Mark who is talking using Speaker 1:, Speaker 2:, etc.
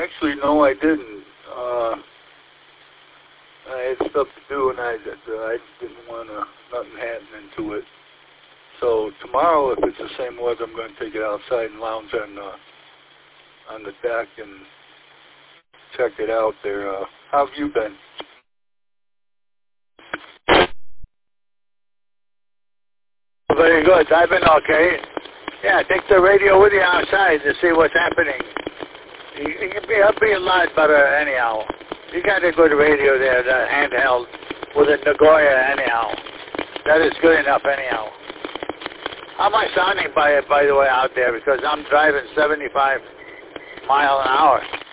Speaker 1: Actually, no, I didn't. I had stuff to do, and I didn't want nothing happening to it. So tomorrow, if it's the same weather, I'm going to take it outside and lounge on the deck and check it out there. How have you been?
Speaker 2: Very good. I've been okay. Yeah, take the radio with you outside to see what's happening. It'll be a lot better anyhow. You got a good radio there, the handheld, with a Nagoya anyhow. That is good enough anyhow. How am I sounding by the way out there? Because I'm driving 75 miles an hour.